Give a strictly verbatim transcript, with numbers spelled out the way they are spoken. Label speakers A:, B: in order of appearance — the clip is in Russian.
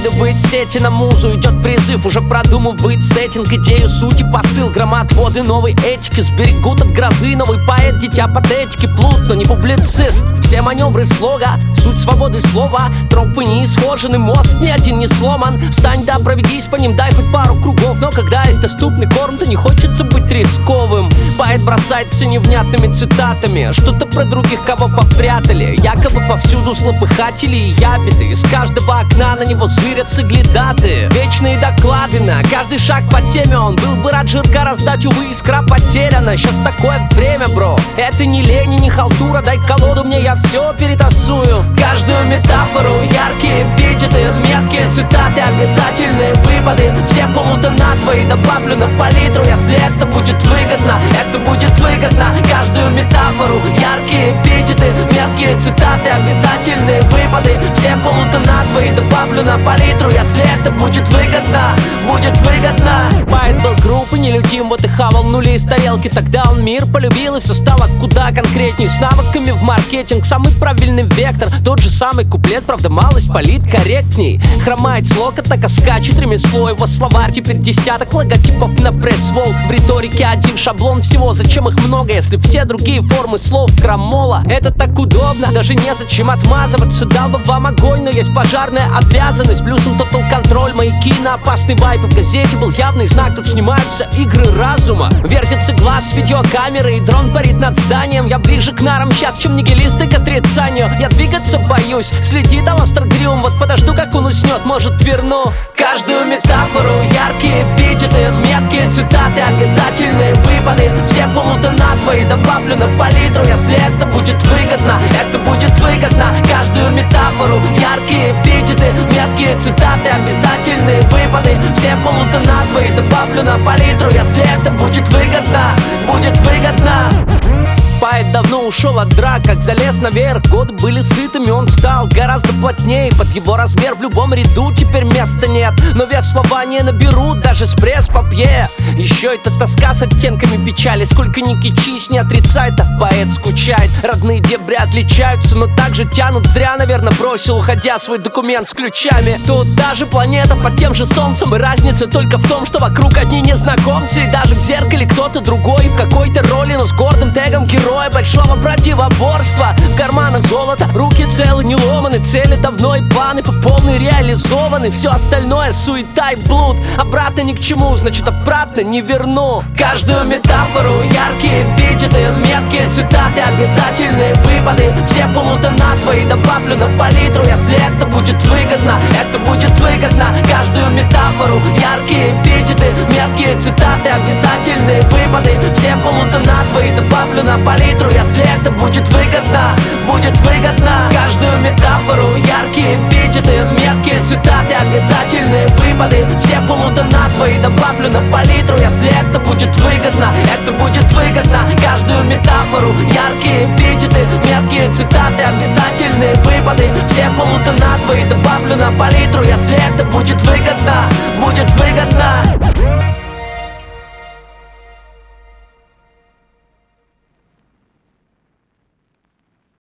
A: Накидывает сети на музу, идет призыв, уже продумывает сеттинг, идею, суть и посыл. Громоотводы новой этики сберегут от грозы. Новый поэт, дитя патетики, плут, но не публицист. Все маневры слога, суть свободы слова. Тропы не исхожены, мост ни один не сломан. Встань да проведись по ним, дай хоть пару кругов. Но когда есть доступный корм, то не хочется быть рисковым. Поэт бросается невнятными цитатами, что-то про других, кого попрятали. Якобы повсюду злопыхатели и ябеды. Из каждого окна на него зырят соглядаты. Вечные доклады на каждый шаг по теме. Он был бы рад жирка раздать, увы, искра потеряна. Сейчас такое время, бро, это не лень и не халтура. Дай колоду мне, я все перетасую. Каждую метафору, яркие эпитеты, меткие цитаты, обязательные выпады. Все полутона твои добавлю на палитру, если это будет выгодно. Это будет выгодно. Каждую метафору, яркие эпитеты, меткие цитаты, обязательные выпады. Все полутона твои добавлю на палитру, если это будет выгодно. Будет выгодно. Поэт был груб и нелюдим, вот и хавал нули из тарелки. Тогда он мир полюбил, и все стало куда конкретней. С навыками в маркетинг, самый правильный вектор. Тот же самый куплет, правда малость политкорректней. Хромает слог, так скачет ремесло. Его словарь теперь десяток логотипов на пресс-вол. В риторике один шаблон всего, зачем их много, если все другие формы слов крамола. Это так удобно, даже незачем отмазываться. Дал бы вам огонь, но есть пожарная обязанность. Плюсом тотал контроль, маяки на опасный вайп. В газете был явный знак, тут снимаются игры разума. Вертится глаз видеокамеры, и дрон парит над зданием. Я ближе к нарам сейчас, чем нигилисты к отрицанию. Я двигаться боюсь, следит Аластер Грюм. Вот подожду, как он уснет, может верну. Каждую метафору, яркие эпитеты, меткие цитаты, обязательные выпады. Все полутона твои добавлю на палитру, если это будет выгодно. Это будет выгодно. Каждую метафору, яркие эпитеты, меткие цитаты, обязательные выпады. Все полутона твои добавлю на палитру, если это будет выгодно. Будет выгодно. Поэт давно ушел от драк, как залез наверх. Годы были сытыми, он стал гораздо плотнее. Под его размер в любом ряду теперь места нет. Но вес слова не наберут даже с пресс-папье. Еще эта тоска с оттенками печали. Сколько ни кичись, не отрицай, так поэт скучает. Родные дебри отличаются, но также тянут. Зря, наверное, бросил, уходя, свой документ с ключами. Тут даже планета под тем же солнцем. И разница только в том, что вокруг одни незнакомцы. И даже в зеркале кто-то другой в какой-то роли, но с гордым тегом героя большого противоборства. В карманах золото, руки целы, не ломаны. Цели давно и планы по полной реализованы. Все остальное суета и блуд. Обратно ни к чему, значит обратно не верну. Каждую метафору, яркие эпитеты, меткие цитаты, обязательные выпады. Все полутона твои добавлю на палитру, если это будет выгодно. Это будет выгодно. Каждую метафору, яркие эпитеты, меткие цитаты, обязательные выпады. Все полутона твои добавлю на палитру, если это будет выгодно. Будет выгодно. Каждую метафору, яркие эпитеты, меткие цитаты, обязательные выпады. Все полутона твои добавлю на палитру, если это будет выгодно. Это будет выгодно. Каждую метафору, яркие эпитеты, меткие цитаты, обязательные выпады. Все полутона твои добавлю на палитру, если это будет выгодно. Будет выгодно.